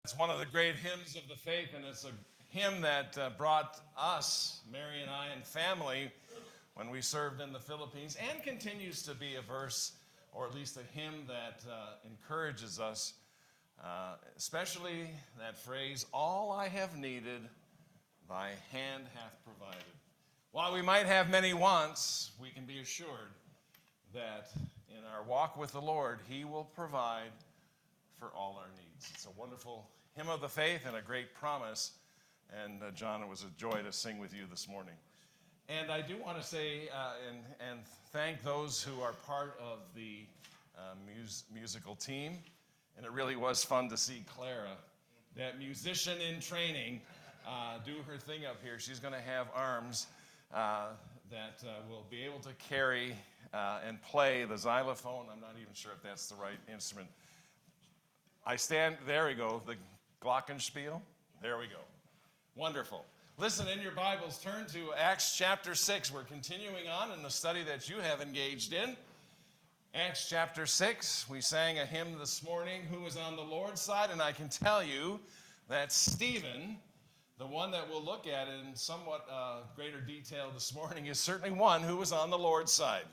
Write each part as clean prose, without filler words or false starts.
It's one of the great hymns of the faith, and it's a hymn that brought us, Mary and I, and family when we served in the Philippines, and continues to be a verse, or at least a hymn that encourages us, especially that phrase, "All I have needed, thy hand hath provided." While we might have many wants, we can be assured that in our walk with the Lord, He will provide for all our needs. It's a wonderful hymn of the faith and a great promise. And John, it was a joy to sing with you this morning. And I do want to say and thank those who are part of the musical team. And it really was fun to see Clara, that musician in training, do her thing up here. She's going to have arms that will be able to carry and play the xylophone. I'm not even sure if that's the right instrument. There we go, the glockenspiel. There we go. Wonderful. Listen, in your Bibles, turn to Acts chapter 6. We're continuing on in the study that you have engaged in. Acts chapter 6, we sang a hymn this morning, Who was on the Lord's side? And I can tell you that Stephen, the one that we'll look at in somewhat greater detail this morning, is certainly one who was on the Lord's side.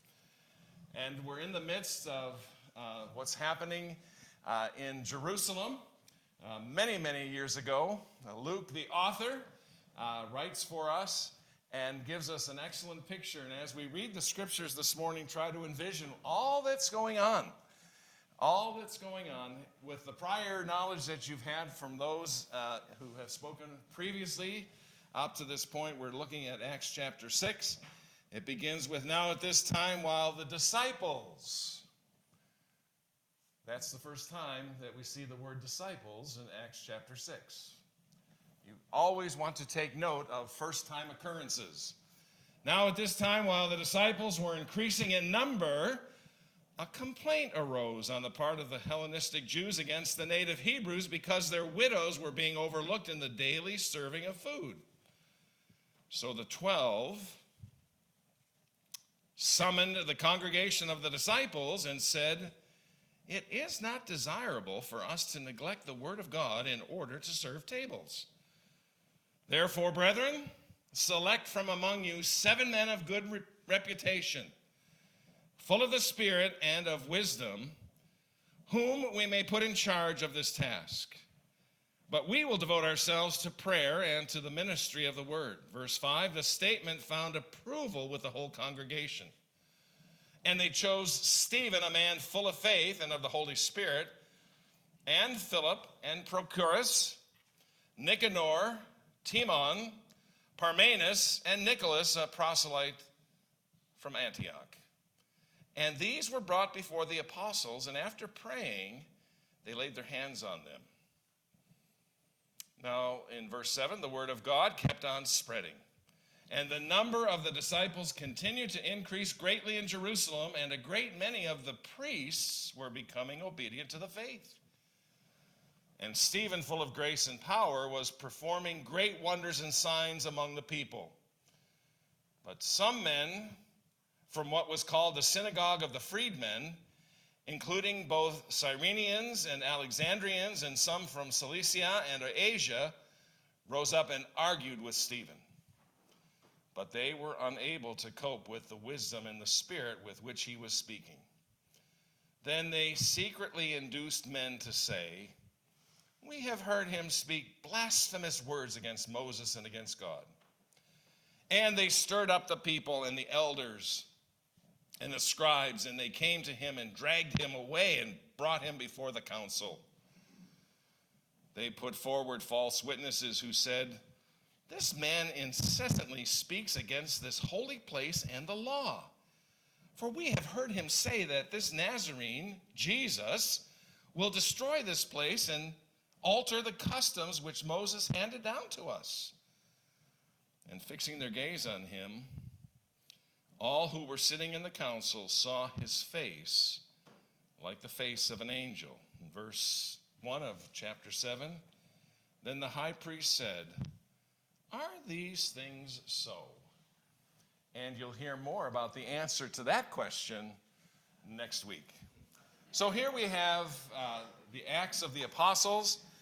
And we're in the midst of what's happening in Jerusalem. Many, many years ago, Luke, the author, writes for us and gives us an excellent picture. And as we read the scriptures this morning, try to envision all that's going on with the prior knowledge that you've had from those who have spoken previously. Up to this point, we're looking at Acts chapter 6. It begins with, "Now at this time, while the disciples..." That's the first time that we see the word disciples in Acts chapter 6. You always want to take note of first-time occurrences. "Now at this time, while the disciples were increasing in number, a complaint arose on the part of the Hellenistic Jews against the native Hebrews because their widows were being overlooked in the daily serving of food. So the 12 summoned the congregation of the disciples and said, 'It is not desirable for us to neglect the word of God in order to serve tables. Therefore, brethren, select from among you 7 men of good reputation, full of the Spirit and of wisdom, whom we may put in charge of this task. But we will devote ourselves to prayer and to the ministry of the word.'" Verse 5, the statement found approval with the whole congregation. "And they chose Stephen, a man full of faith and of the Holy Spirit, and Philip and Prochorus, Nicanor, Timon, Parmenas, and Nicholas, a proselyte from Antioch. And these were brought before the apostles, and after praying, they laid their hands on them." Now, in verse 7, the word of God kept on spreading. "And the number of the disciples continued to increase greatly in Jerusalem, and a great many of the priests were becoming obedient to the faith. And Stephen, full of grace and power, was performing great wonders and signs among the people. But some men from what was called the synagogue of the freedmen, including both Cyrenians and Alexandrians, and some from Cilicia and Asia, rose up and argued with Stephen. But they were unable to cope with the wisdom and the spirit with which he was speaking. Then they secretly induced men to say, 'We have heard him speak blasphemous words against Moses and against God.' And they stirred up the people and the elders and the scribes, and they came to him and dragged him away and brought him before the council. They put forward false witnesses who said, 'This man incessantly speaks against this holy place and the law. For we have heard him say that this Nazarene, Jesus, will destroy this place and alter the customs which Moses handed down to us.' And fixing their gaze on him, all who were sitting in the council saw his face like the face of an angel." In verse 1 of chapter 7, "Then the high priest said, 'Are these things so?' And you'll hear more about the answer to that question next week. So here we have the Acts of the Apostles.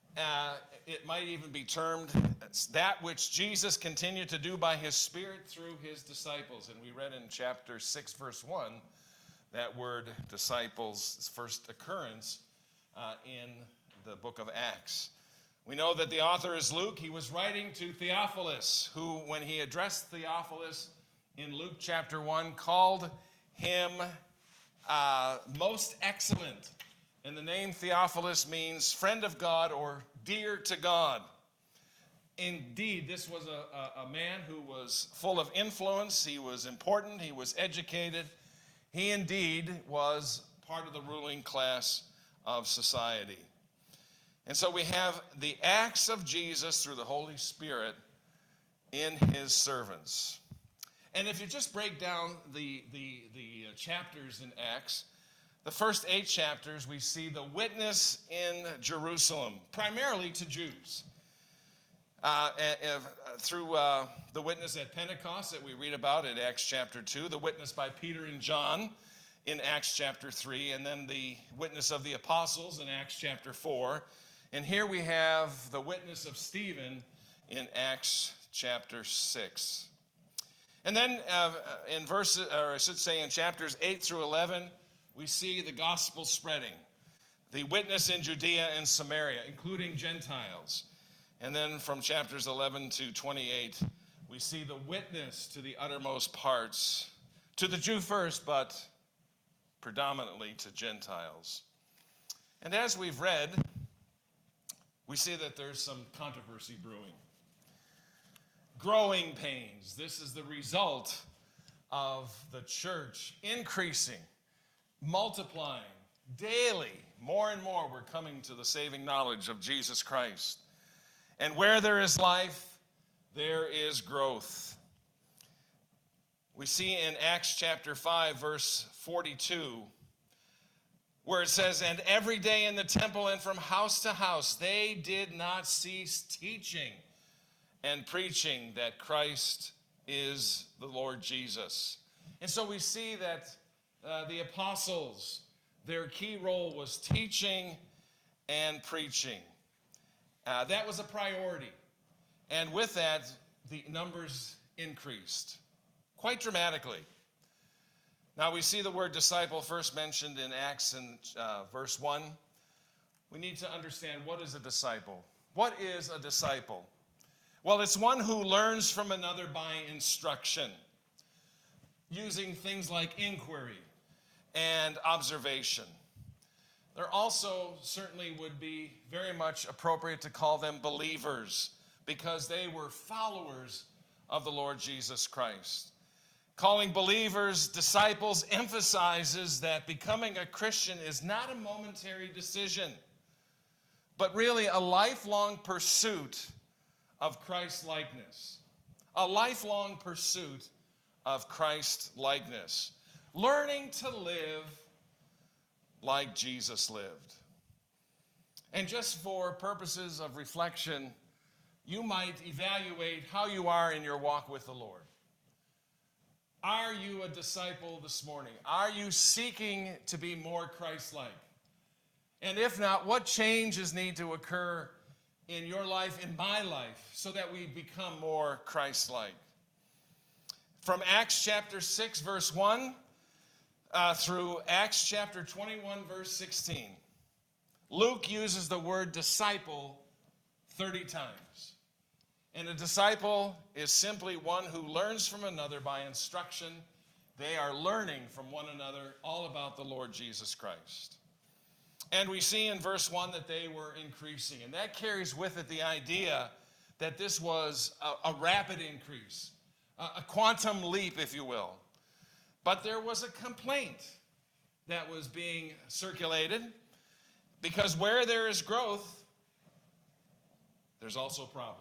It might even be termed that which Jesus continued to do by his Spirit through his disciples. And we read in chapter 6, verse 1, that word disciples' first occurrence in the book of Acts. We know that the author is Luke. He was writing to Theophilus, who, when he addressed Theophilus in Luke chapter 1, called him most excellent. And the name Theophilus means friend of God or dear to God. Indeed, this was a man who was full of influence. He was important. He was educated. He indeed was part of the ruling class of society. And so we have the acts of Jesus through the Holy Spirit in his servants. And if you just break down the chapters in Acts, the first 8 chapters, we see the witness in Jerusalem, primarily to Jews. Through the witness at Pentecost that we read about in Acts chapter 2, the witness by Peter and John in Acts chapter 3, and then the witness of the apostles in Acts chapter 4. And here we have the witness of Stephen in Acts chapter 6. And then in chapters 8 through 11, we see the gospel spreading, the witness in Judea and Samaria, including Gentiles. And then from chapters 11 to 28, we see the witness to the uttermost parts, to the Jew first, but predominantly to Gentiles. And as we've read, we see that there's some controversy brewing. Growing pains. This is the result of the church increasing, multiplying daily. More and more we're coming to the saving knowledge of Jesus Christ. And where there is life, there is growth. We see in Acts chapter 5, verse 42, where it says, "And every day in the temple and from house to house, they did not cease teaching and preaching that Christ is the Lord Jesus." And so we see that the apostles, their key role was teaching and preaching. That was a priority. And with that, the numbers increased quite dramatically. Now we see the word disciple first mentioned in Acts in verse 1. We need to understand, what is a disciple? What is a disciple? Well, it's one who learns from another by instruction, using things like inquiry and observation. There also certainly would be very much appropriate to call them believers, because they were followers of the Lord Jesus Christ. Calling believers disciples emphasizes that becoming a Christian is not a momentary decision, but really a lifelong pursuit of Christ-likeness. A lifelong pursuit of Christ-likeness. Learning to live like Jesus lived. And just for purposes of reflection, you might evaluate how you are in your walk with the Lord. Are you a disciple this morning? Are you seeking to be more Christ-like? And if not, what changes need to occur in your life, in my life, so that we become more Christ-like? From Acts chapter 6, verse 1, through Acts chapter 21, verse 16, Luke uses the word disciple 30 times. And a disciple is simply one who learns from another by instruction. They are learning from one another all about the Lord Jesus Christ. And we see in verse 1 that they were increasing. And that carries with it the idea that this was a rapid increase, a quantum leap, if you will. But there was a complaint that was being circulated, because where there is growth, there's also problems.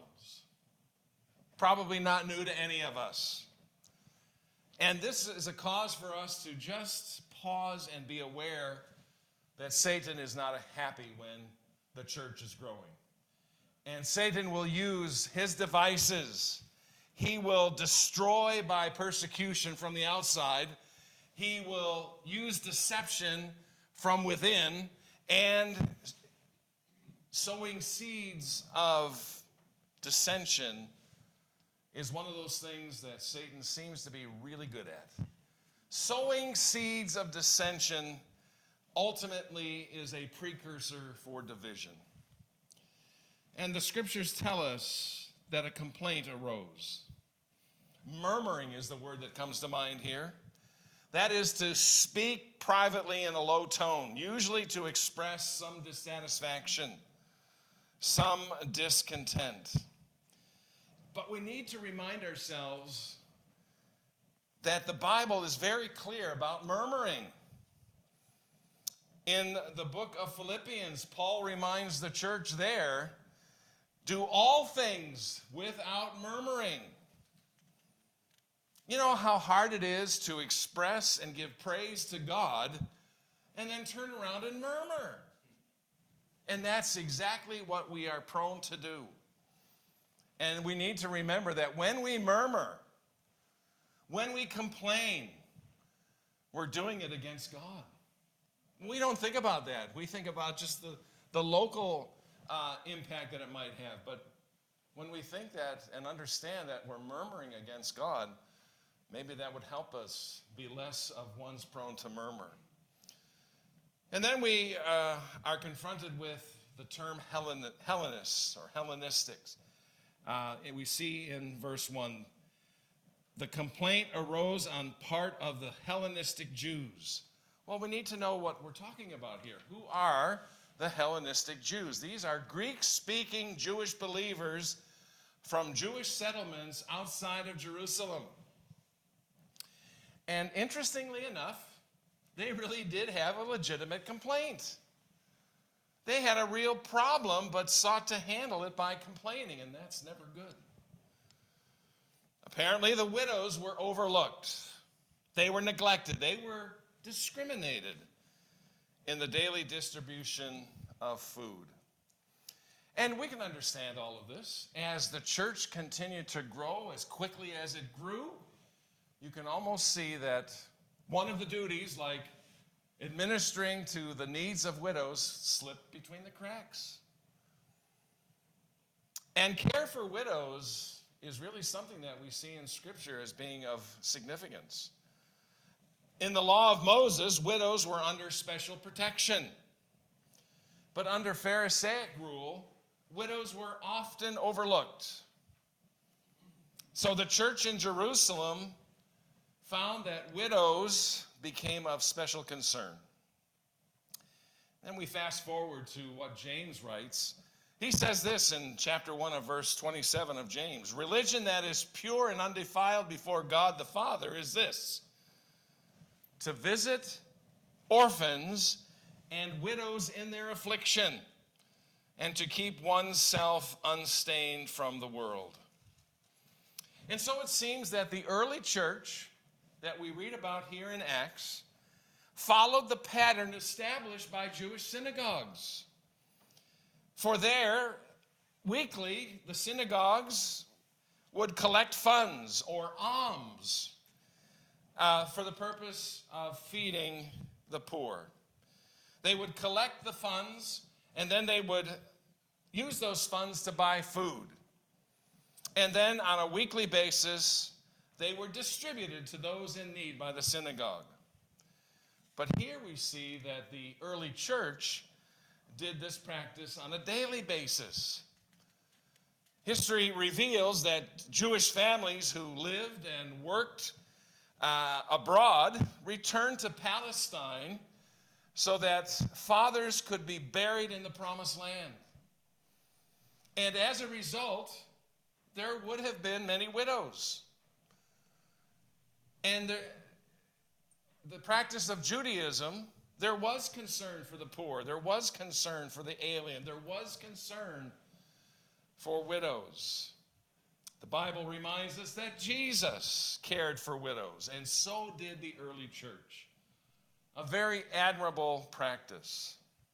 Probably not new to any of us. And this is a cause for us to just pause and be aware that Satan is not happy when the church is growing. And Satan will use his devices. He will destroy by persecution from the outside. He will use deception from within and Sowing seeds of dissension is one of those things that Satan seems to be really good at. Sowing seeds of dissension ultimately is a precursor for division. And the scriptures tell us that a complaint arose. Murmuring is the word that comes to mind here. That is to speak privately in a low tone, usually to express some dissatisfaction, some discontent. But we need to remind ourselves that the Bible is very clear about murmuring. In the book of Philippians, Paul reminds the church there, do all things without murmuring. You know how hard it is to express and give praise to God and then turn around and murmur. And that's exactly what we are prone to do. And we need to remember that when we murmur, when we complain, we're doing it against God. We don't think about that. We think about just the local impact that it might have. But when we think that and understand that we're murmuring against God, maybe that would help us be less of ones prone to murmur. And then we are confronted with the term Hellenists or Hellenistics. And we see in verse 1, the complaint arose on part of the Hellenistic Jews. Well, we need to know what we're talking about here. Who are the Hellenistic Jews? These are Greek-speaking Jewish believers from Jewish settlements outside of Jerusalem. And interestingly enough, they really did have a legitimate complaint. They had a real problem, but sought to handle it by complaining, and that's never good. Apparently, the widows were overlooked. They were neglected. They were discriminated in the daily distribution of food. And we can understand all of this. As the church continued to grow as quickly as it grew, you can almost see that one of the duties, like administering to the needs of widows, slipped between the cracks. And care for widows is really something that we see in Scripture as being of significance. In the law of Moses, widows were under special protection. But under Pharisaic rule, widows were often overlooked. So the church in Jerusalem found that widows became of special concern. Then we fast forward to what James writes. He says this in chapter 1 of verse 27 of James. Religion that is pure and undefiled before God the Father is this: to visit orphans and widows in their affliction, and to keep oneself unstained from the world. And so it seems that the early church that we read about here in Acts followed the pattern established by Jewish synagogues. For there, weekly, the synagogues would collect funds or alms for the purpose of feeding the poor. They would collect the funds, and then they would use those funds to buy food. And then on a weekly basis, they were distributed to those in need by the synagogue. But here we see that the early church did this practice on a daily basis. History reveals that Jewish families who lived and worked abroad returned to Palestine so that fathers could be buried in the promised land. And as a result, there would have been many widows. And the practice of Judaism, there was concern for the poor. There was concern for the alien. There was concern for widows. The Bible reminds us that Jesus cared for widows, and so did the early church. A very admirable practice.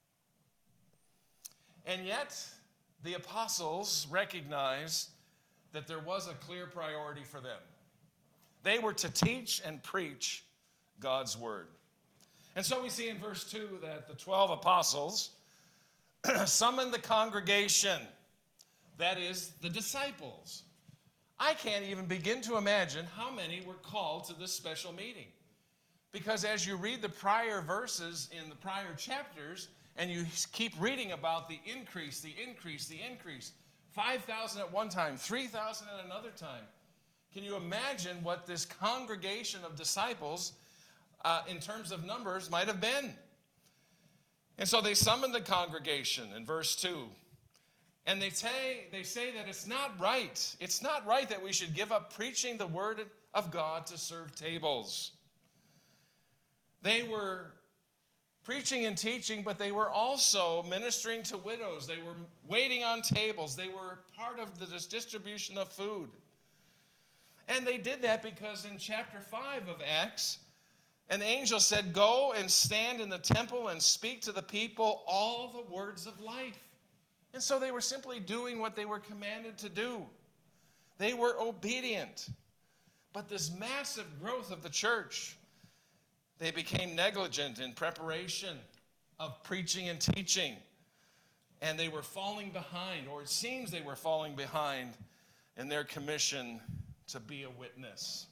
And yet, the apostles recognized that there was a clear priority for them. They were to teach and preach God's word. And so we see in verse 2 that the 12 apostles summoned the congregation, that is, the disciples. I can't even begin to imagine how many were called to this special meeting. Because as you read the prior verses in the prior chapters, and you keep reading about the increase, the increase, the increase, 5,000 at one time, 3,000 at another time. Can you imagine what this congregation of disciples, in terms of numbers, might have been? And so they summoned the congregation in verse 2. And they say that it's not right. It's not right that we should give up preaching the word of God to serve tables. They were preaching and teaching, but they were also ministering to widows. They were waiting on tables. They were part of the distribution of food. And they did that because in chapter 5 of Acts, an angel said, "Go and stand in the temple and speak to the people all the words of life." And so they were simply doing what they were commanded to do. They were obedient. But this massive growth of the church, they became negligent in preparation of preaching and teaching. And they were falling behind, or it seems they were falling behind in their commission to be a witness.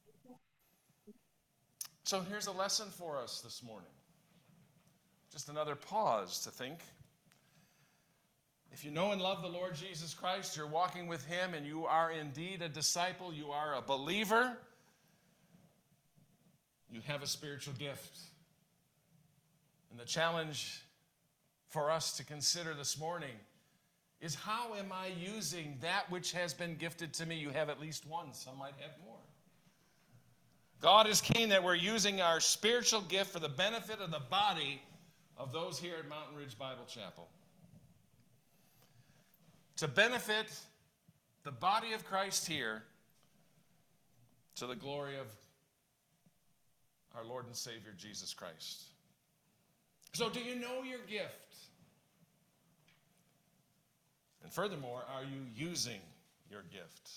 So here's a lesson for us this morning. Just another pause to think. If you know and love the Lord Jesus Christ, you're walking with him, and you are indeed a disciple, you are a believer, you have a spiritual gift. And the challenge for us to consider this morning is, how am I using that which has been gifted to me? You have at least one, some might have more. God is keen that we're using our spiritual gift for the benefit of the body of those here at Mountain Ridge Bible Chapel. To benefit the body of Christ here, to the glory of our Lord and Savior, Jesus Christ. So do you know your gift? And furthermore, are you using your gift?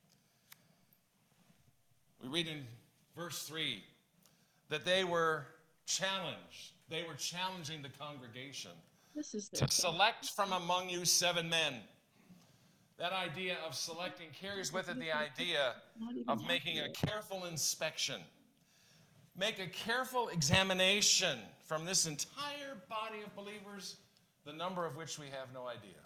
We read in verse 3 that they were challenged. They were challenging the congregation to select from among you 7 men. That idea of selecting carries with it the idea of making a careful inspection. Make a careful examination from this entire body of believers, the number of which we have no idea.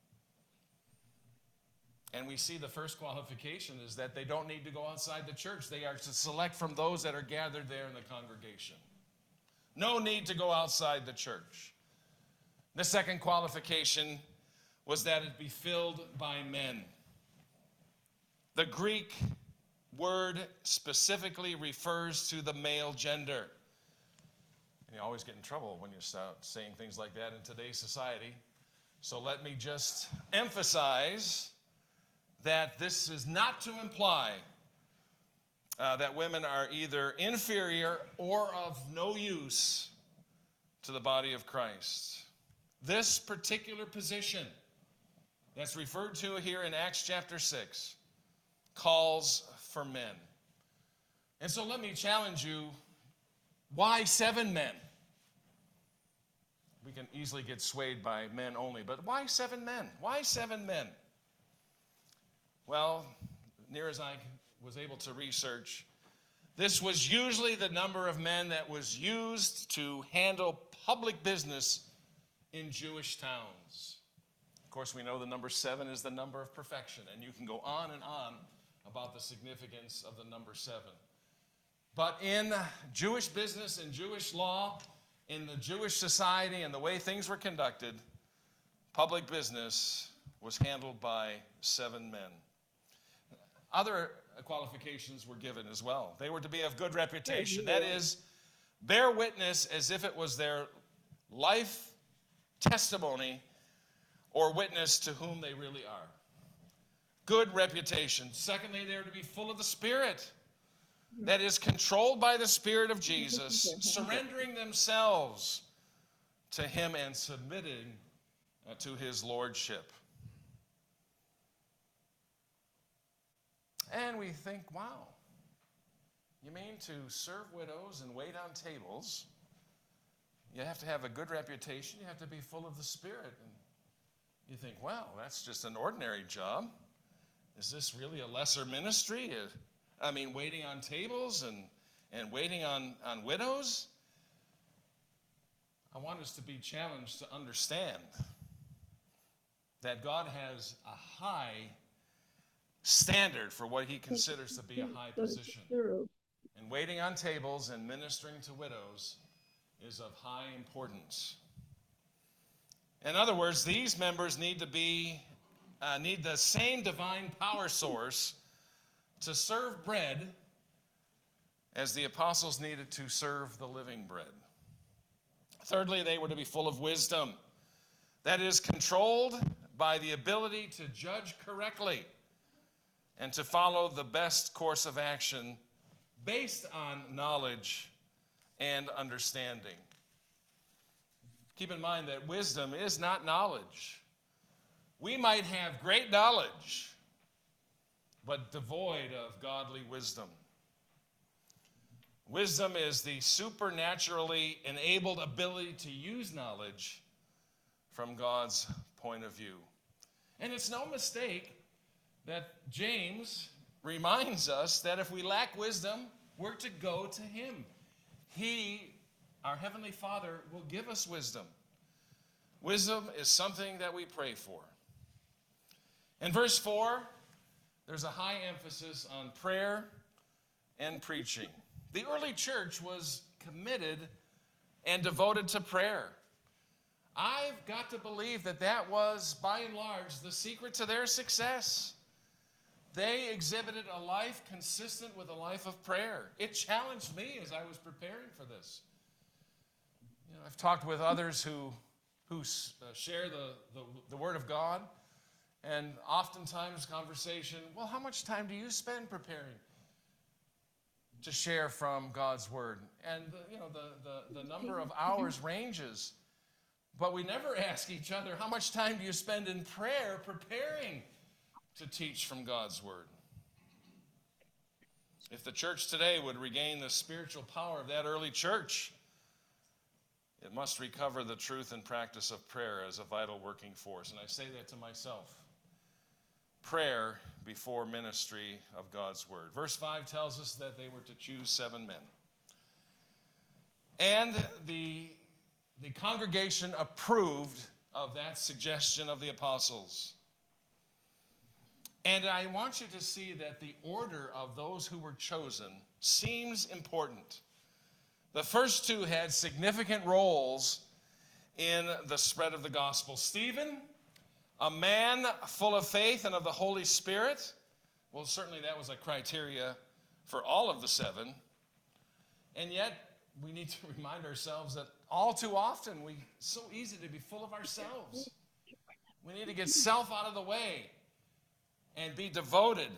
And we see the first qualification is that they don't need to go outside the church. They are to select from those that are gathered there in the congregation. No need to go outside the church. The second qualification was that it be filled by men. The Greek word specifically refers to the male gender. And you always get in trouble when you start saying things like that in today's society. So let me just emphasize that this is not to imply that women are either inferior or of no use to the body of Christ. This particular position that's referred to here in Acts chapter 6 calls for men. And so let me challenge you, why 7 men? We can easily get swayed by men only, but why 7 men? Why 7 men? Well, near as I was able to research, this was usually the number of men that was used to handle public business in Jewish towns. Of course, we know the number 7 is the number of perfection, and you can go on and on about the significance of the number 7. But in Jewish business and Jewish law, in the Jewish society and the way things were conducted, public business was handled by 7 men. Other qualifications were given as well. They were to be of good reputation. That is, bear witness as if it was their life testimony or witness to whom they really are. Good reputation. Secondly, they are to be full of the Spirit. That is, controlled by the Spirit of Jesus, surrendering themselves to him and submitting to his lordship. And we think, wow, you mean to serve widows and wait on tables? You have to have a good reputation. You have to be full of the Spirit. And you think, well, that's just an ordinary job. Is this really a lesser ministry? I mean, waiting on tables and waiting on widows? I want us to be challenged to understand that God has a high standard for what he considers to be a high position. And waiting on tables and ministering to widows is of high importance. In other words, these members need the same divine power source to serve bread as the apostles needed to serve the living bread. Thirdly, they were to be full of wisdom. That is, controlled by the ability to judge correctly and to follow the best course of action based on knowledge and understanding. Keep in mind that wisdom is not knowledge. We might have great knowledge, but devoid of godly wisdom. Wisdom is the supernaturally enabled ability to use knowledge from God's point of view. And it's no mistake that James reminds us that if we lack wisdom, we're to go to him. He, our Heavenly Father, will give us wisdom. Wisdom is something that we pray for. In verse 4, there's a high emphasis on prayer and preaching. The early church was committed and devoted to prayer. I've got to believe that was, by and large, the secret to their success. They exhibited a life consistent with a life of prayer. It challenged me as I was preparing for this. I've talked with others who share the Word of God, and oftentimes conversation, well, how much time do you spend preparing to share from God's Word? And the number of hours ranges, but we never ask each other, how much time do you spend in prayer preparing to teach from God's Word? If the church today would regain the spiritual power of that early church, it must recover the truth and practice of prayer as a vital working force. And I say that to myself. Prayer before ministry of God's Word. Verse 5 tells us that they were to choose 7 men. And the congregation approved of that suggestion of the apostles. And I want you to see that the order of those who were chosen seems important. The first 2 had significant roles in the spread of the gospel. Stephen, a man full of faith and of the Holy Spirit. Well, certainly that was a criteria for all of the 7. And yet, we need to remind ourselves that all too often, it's so easy to be full of ourselves. We need to get self out of the way and be devoted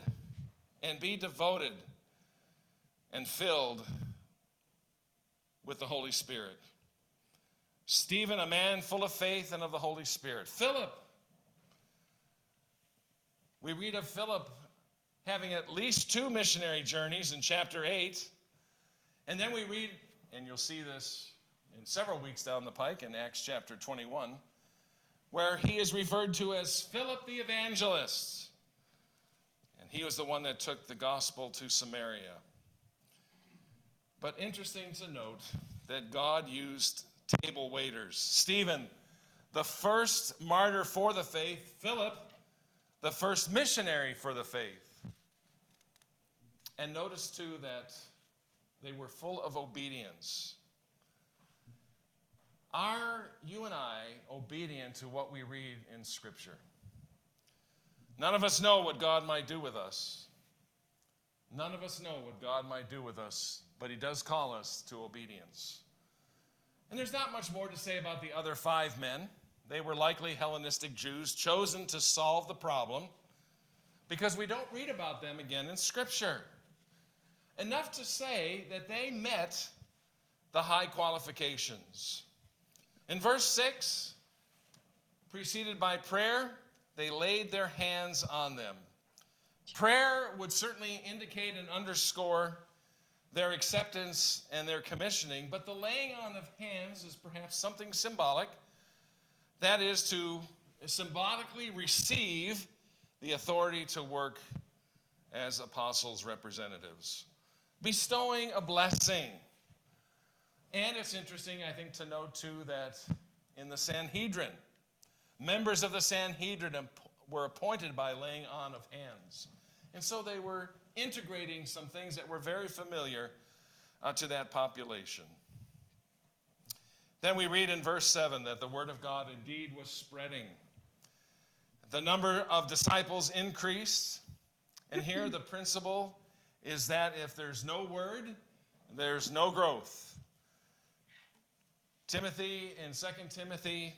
and filled with the Holy Spirit. Stephen, a man full of faith and of the Holy Spirit. Philip. We read of Philip having at least 2 missionary journeys in chapter 8. And then we read, and you'll see this in several weeks down the pike in Acts chapter 21, where he is referred to as Philip the evangelist. And he was the one that took the gospel to Samaria. But interesting to note that God used table waiters. Stephen, the first martyr for the faith. Philip, the first missionary for the faith. And notice too that they were full of obedience. Are you and I obedient to what we read in Scripture? None of us know what God might do with us. None of us know what God might do with us, but he does call us to obedience. And there's not much more to say about the other 5 men. They were likely Hellenistic Jews chosen to solve the problem because we don't read about them again in Scripture. Enough to say that they met the high qualifications. In verse 6, preceded by prayer, they laid their hands on them. Prayer would certainly indicate and underscore their acceptance and their commissioning, but the laying on of hands is perhaps something symbolic. That is to symbolically receive the authority to work as apostles' representatives, bestowing a blessing. And it's interesting, I think, to note too that in the Sanhedrin, members of the Sanhedrin were appointed by laying on of hands. And so they were integrating some things that were very familiar to that population. Then we read in verse 7 that the word of God indeed was spreading. The number of disciples increased. And here the principle is that if there's no word, there's no growth. Timothy in 2 Timothy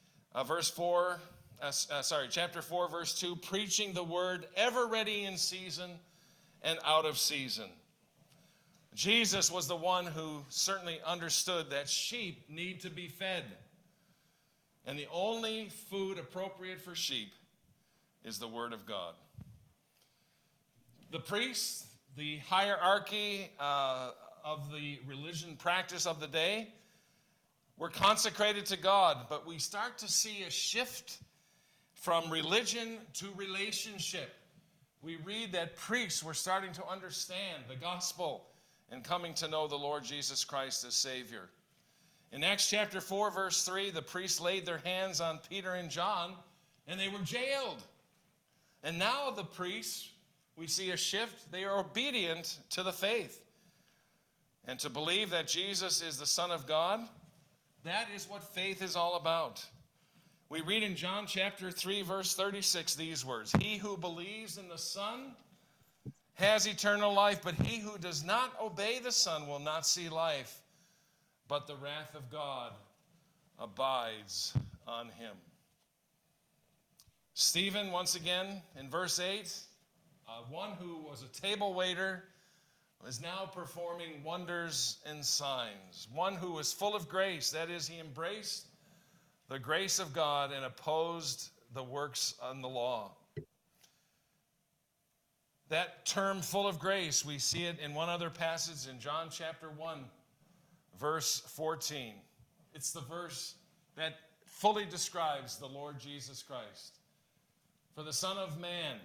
chapter 4, verse 2, preaching the word, ever ready in season and out of season. Jesus was the one who certainly understood that sheep need to be fed. And the only food appropriate for sheep is the word of God. The priests, the hierarchy of the religion practice of the day, were consecrated to God, but we start to see a shift from religion to relationship. We read that priests were starting to understand the gospel and coming to know the Lord Jesus Christ as Savior. In Acts chapter 4, verse 3, the priests laid their hands on Peter and John, and they were jailed. And now the priests, we see a shift. They are obedient to the faith. And to believe that Jesus is the Son of God, that is what faith is all about. We read in John chapter 3, verse 36, these words, "He who believes in the Son has eternal life, but he who does not obey the Son will not see life, but the wrath of God abides on him." Stephen, once again, in verse 8, one who was a table waiter, is now performing wonders and signs. One who was full of grace, that is, he embraced the grace of God and opposed the works on the law. That term, full of grace, we see it in one other passage in John chapter 1, verse 14. It's the verse that fully describes the Lord Jesus Christ. For the Son of Man,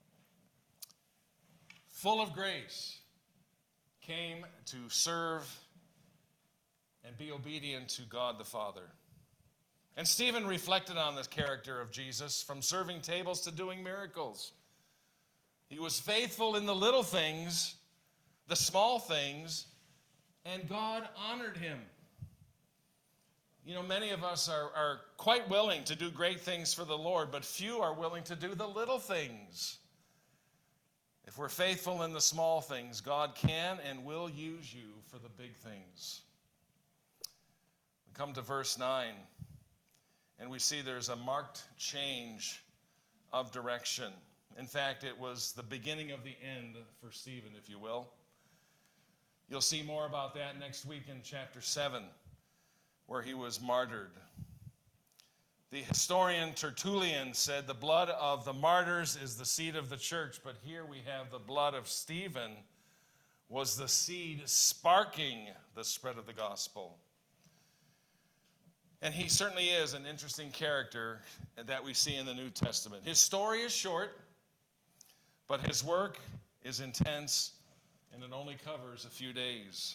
full of grace, came to serve and be obedient to God the Father. And Stephen reflected on the character of Jesus, from serving tables to doing miracles. He was faithful in the little things, the small things, and God honored him. You know, many of us are quite willing to do great things for the Lord, but few are willing to do the little things. If we're faithful in the small things, God can and will use you for the big things. We come to verse 9, and we see there's a marked change of direction. In fact, it was the beginning of the end for Stephen, if you will. You'll see more about that next week in chapter 7, where he was martyred. The historian Tertullian said the blood of the martyrs is the seed of the church, but here we have the blood of Stephen was the seed sparking the spread of the gospel. And he certainly is an interesting character that we see in the New Testament. His story is short, but his work is intense, and it only covers a few days.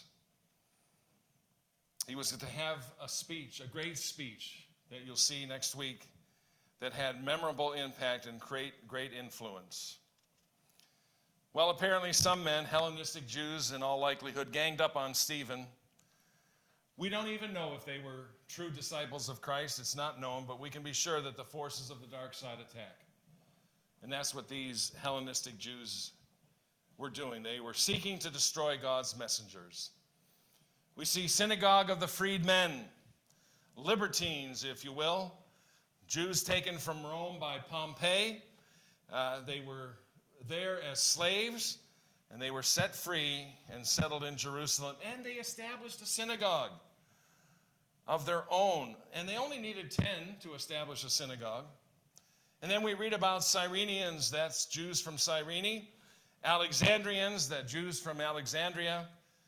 He was to have a speech, a great speech, that you'll see next week, that had memorable impact and great influence. Well, apparently some men, Hellenistic Jews in all likelihood, ganged up on Stephen. We don't even know if they were true disciples of Christ. It's not known, but we can be sure that the forces of the dark side attack. And that's what these Hellenistic Jews were doing. They were seeking to destroy God's messengers. We see synagogue of the freedmen, libertines, if you will, Jews taken from Rome by Pompey. They were there as slaves, and they were set free and settled in Jerusalem, and they established a synagogue of their own, and they only needed 10 to establish a synagogue. And then we read about Cyrenians, that's Jews from Cyrene, Alexandrians, that Jews from Alexandria,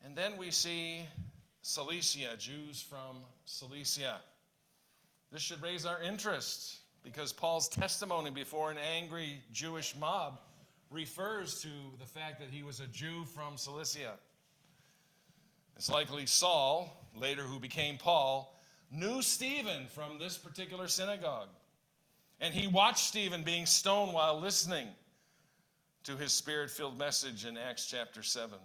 And then we see Cilicia, Jews from Cilicia. This should raise our interest because Paul's testimony before an angry Jewish mob refers to the fact that he was a Jew from Cilicia. It's likely Saul, later who became Paul, knew Stephen from this particular synagogue. And he watched Stephen being stoned while listening to his spirit-filled message in Acts chapter 7.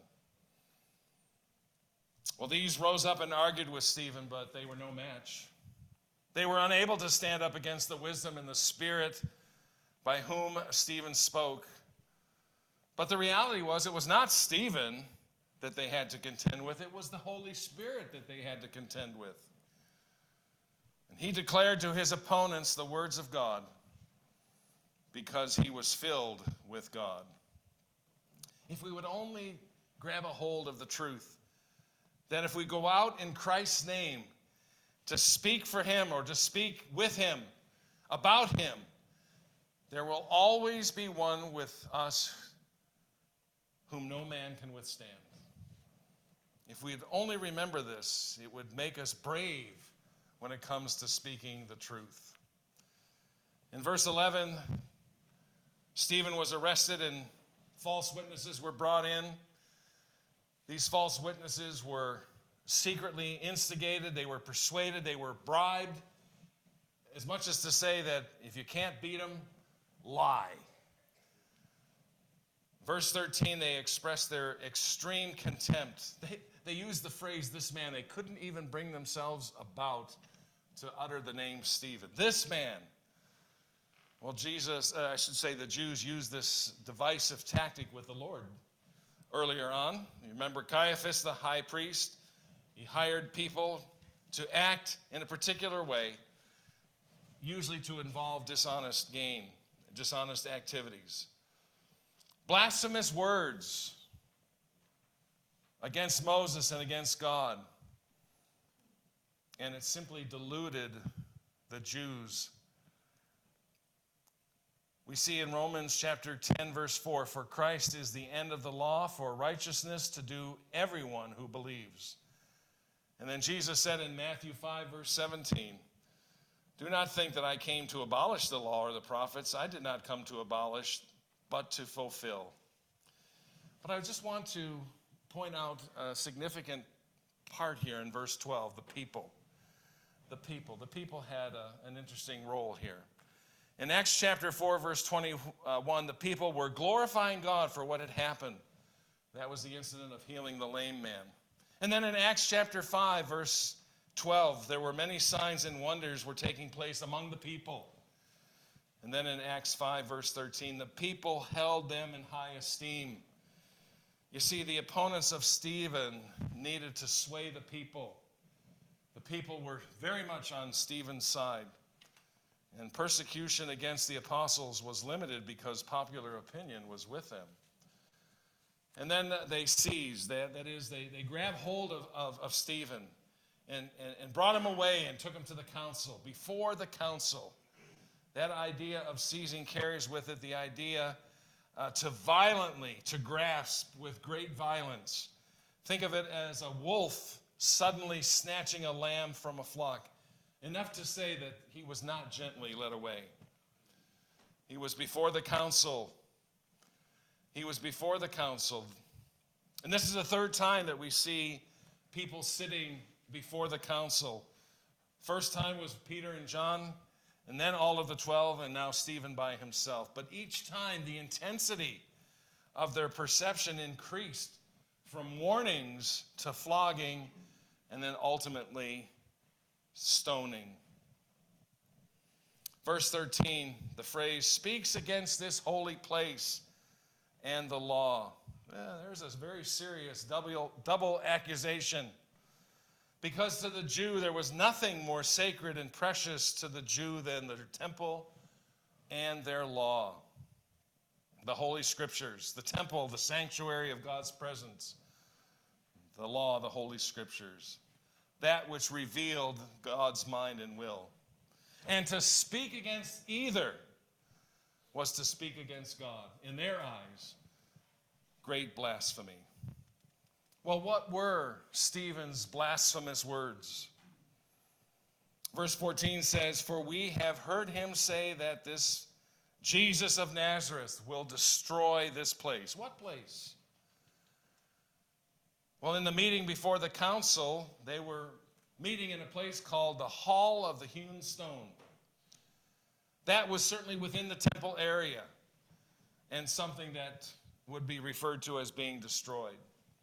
Well, these rose up and argued with Stephen, but they were no match. They were unable to stand up against the wisdom and the spirit by whom Stephen spoke. But the reality was, it was not Stephen that they had to contend with. It was the Holy Spirit that they had to contend with. And he declared to his opponents the words of God because he was filled with God. If we would only grab a hold of the truth that if we go out in Christ's name to speak for him or to speak with him, about him, there will always be one with us whom no man can withstand. If we'd only remember this, it would make us brave when it comes to speaking the truth. In verse 11, Stephen was arrested and false witnesses were brought in. These false witnesses were secretly instigated, they were persuaded, they were bribed, as much as to say that if you can't beat them, lie. Verse 13, they expressed their extreme contempt. They used the phrase, this man, they couldn't even bring themselves about to utter the name Stephen. This man. Well, the Jews used this divisive tactic with the Lord earlier on. You remember Caiaphas, the high priest? He hired people to act in a particular way, usually to involve dishonest gain, dishonest activities. Blasphemous words against Moses and against God. And it simply deluded the Jews. We see in Romans chapter 10, verse 4, for Christ is the end of the law for righteousness to do everyone who believes. And then Jesus said in Matthew 5, verse 17, do not think that I came to abolish the law or the prophets. I did not come to abolish, but to fulfill. But I just want to point out a significant part here in verse 12, the people. The people. The people had an interesting role here. In Acts chapter 4, verse 21, the people were glorifying God for what had happened. That was the incident of healing the lame man. And then in Acts chapter 5, verse 12, there were many signs and wonders were taking place among the people. And then in Acts 5, verse 13, the people held them in high esteem. You see, the opponents of Stephen needed to sway the people. The people were very much on Stephen's side. And persecution against the apostles was limited because popular opinion was with them. And then they seized, that is, they grabbed hold of Stephen and brought him away and took him to the council. Before the council, that idea of seizing carries with it the idea to grasp with great violence. Think of it as a wolf suddenly snatching a lamb from a flock. Enough to say that he was not gently led away. He was before the council. He was before the council. And this is the third time that we see people sitting before the council. First time was Peter and John, and then all of the 12, and now Stephen by himself. But each time the intensity of their perception increased from warnings to flogging and then ultimately stoning. Verse 13, the phrase speaks against this holy place and the law. There's a very serious double accusation. Because to the Jew, there was nothing more sacred and precious to the Jew than their temple and their law. The Holy Scriptures, the temple, the sanctuary of God's presence, the law, the Holy Scriptures, that which revealed God's mind and will. And to speak against either was to speak against God. In their eyes, great blasphemy. Well, what were Stephen's blasphemous words? Verse 14 says, "For we have heard him say that this Jesus of Nazareth will destroy this place." What place? Well, in the meeting before the council, they were meeting in a place called the Hall of the Hewn Stone. That was certainly within the temple area and something that would be referred to as being destroyed.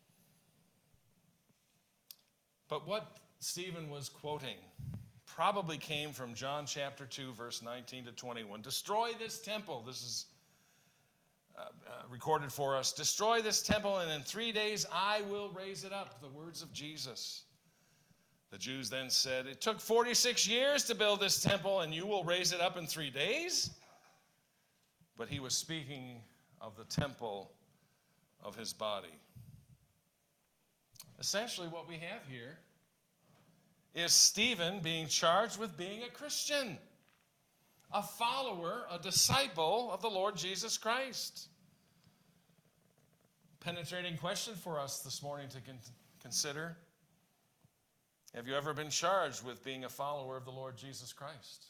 But what Stephen was quoting probably came from John chapter 2, verse 19 to 21. Destroy this temple. This is recorded for us. Destroy this temple, and in 3 days I will raise it up. The words of Jesus. The Jews then said, "It took 46 years to build this temple, and you will raise it up in 3 days?" But he was speaking of the temple of his body. Essentially, what we have here is Stephen being charged with being a Christian, a follower, a disciple of the Lord Jesus Christ. Penetrating question for us this morning to consider. Have you ever been charged with being a follower of the Lord Jesus Christ?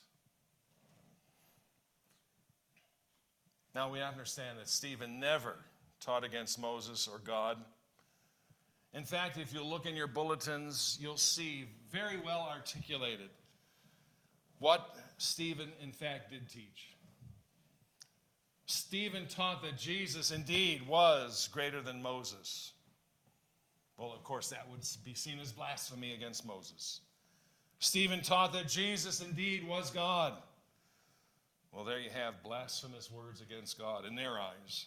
Now we understand that Stephen never taught against Moses or God. In fact, if you look in your bulletins, you'll see very well articulated what Stephen, in fact, did teach. Stephen taught that Jesus indeed was greater than Moses. Well, of course, that would be seen as blasphemy against Moses. Stephen taught that Jesus indeed was God. Well, there you have blasphemous words against God in their eyes.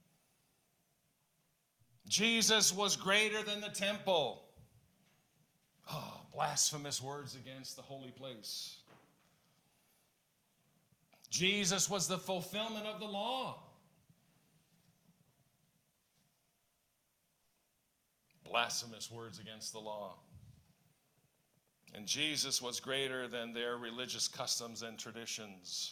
Jesus was greater than the temple. Oh, blasphemous words against the holy place. Jesus was the fulfillment of the law. Blasphemous words against the law. And Jesus was greater than their religious customs and traditions.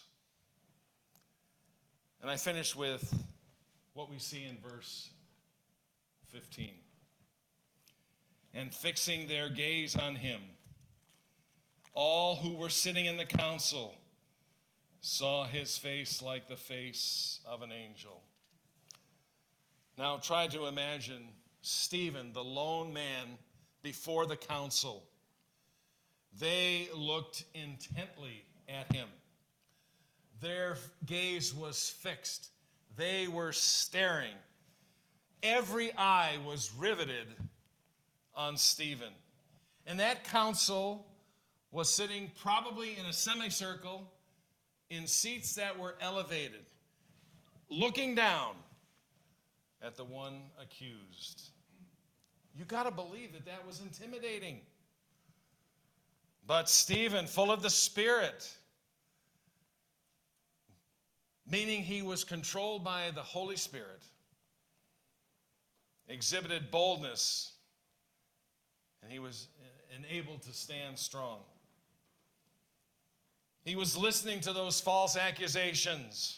And I finish with what we see in verse 15. "And fixing their gaze on him, all who were sitting in the council saw his face like the face of an angel." Now try to imagine Stephen, the lone man before the council. They looked intently at him. Their gaze was fixed. They were staring. Every eye was riveted on Stephen. And that council was sitting probably in a semicircle in seats that were elevated, looking down at the one accused. You got to believe that that was intimidating. But Stephen, full of the Spirit, meaning he was controlled by the Holy Spirit, exhibited boldness, and he was enabled to stand strong. He was listening to those false accusations,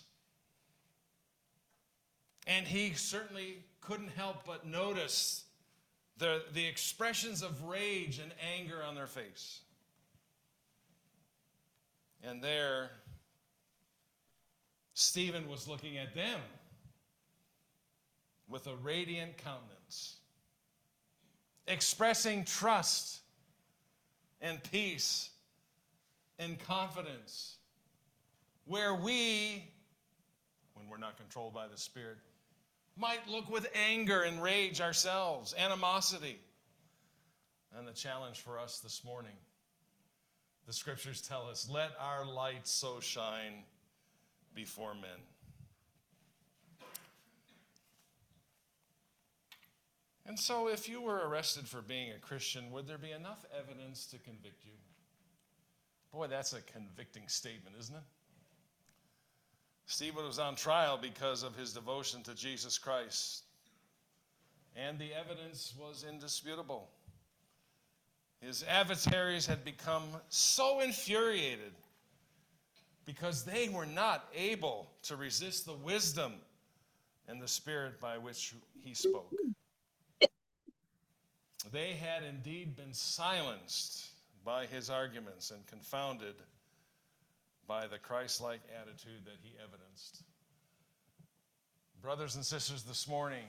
and he certainly couldn't help but notice the expressions of rage and anger on their face. And there, Stephen was looking at them with a radiant countenance, expressing trust and peace and confidence, where we, when we're not controlled by the Spirit, might look with anger and rage ourselves, animosity. And the challenge for us this morning, the scriptures tell us, let our light so shine before men. And so if you were arrested for being a Christian, would there be enough evidence to convict you? Boy, that's a convicting statement, isn't it? Stephen was on trial because of his devotion to Jesus Christ, and the evidence was indisputable. His adversaries had become so infuriated because they were not able to resist the wisdom and the spirit by which he spoke. They had indeed been silenced by his arguments and confounded by the Christ-like attitude that he evidenced. Brothers and sisters, this morning,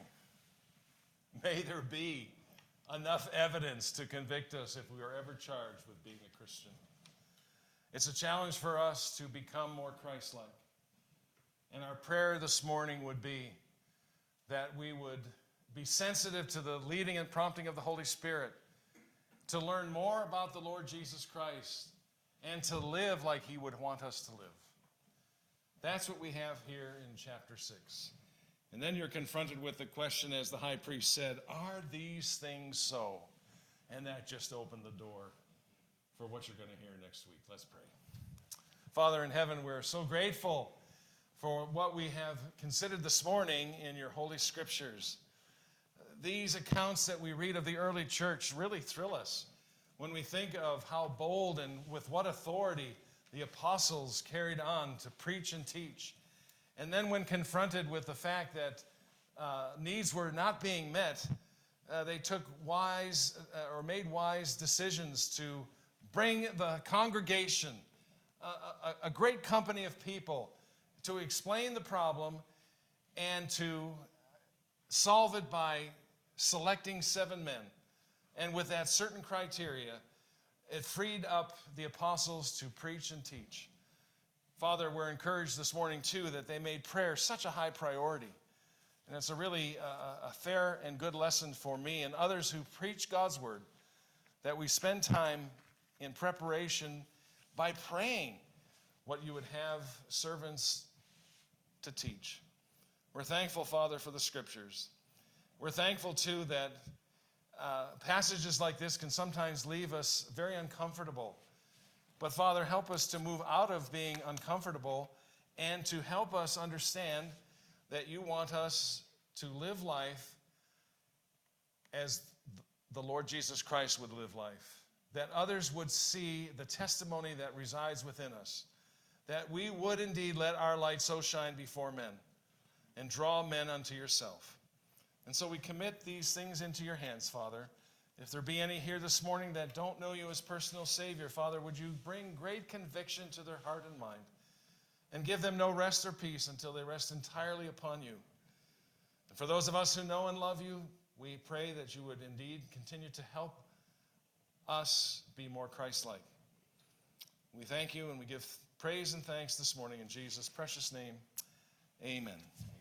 may there be enough evidence to convict us if we are ever charged with being a Christian. It's a challenge for us to become more Christ-like. And our prayer this morning would be that we would be sensitive to the leading and prompting of the Holy Spirit to learn more about the Lord Jesus Christ and to live like he would want us to live. That's what we have here in chapter 6. And then you're confronted with the question, as the high priest said, are these things so? And that just opened the door for what you're going to hear next week. Let's pray. Father in heaven, we're so grateful for what we have considered this morning in your holy scriptures. These accounts that we read of the early church really thrill us when we think of how bold and with what authority the apostles carried on to preach and teach. And then when confronted with the fact that needs were not being met, they took made wise decisions to bring the congregation, a great company of people, to explain the problem and to solve it by selecting 7 men. And with that certain criteria, it freed up the apostles to preach and teach. Father, we're encouraged this morning, too, that they made prayer such a high priority. And it's a really a fair and good lesson for me and others who preach God's word, that we spend time in preparation by praying what you would have servants to teach. We're thankful, Father, for the scriptures. We're thankful, too, that passages like this can sometimes leave us very uncomfortable. But, Father, help us to move out of being uncomfortable and to help us understand that you want us to live life as the Lord Jesus Christ would live life, that others would see the testimony that resides within us, that we would indeed let our light so shine before men and draw men unto yourself. And so we commit these things into your hands, Father. If there be any here this morning that don't know you as personal Savior, Father, would you bring great conviction to their heart and mind and give them no rest or peace until they rest entirely upon you. And for those of us who know and love you, we pray that you would indeed continue to help us be more Christ-like. We thank you and we give praise and thanks this morning in Jesus' precious name. Amen.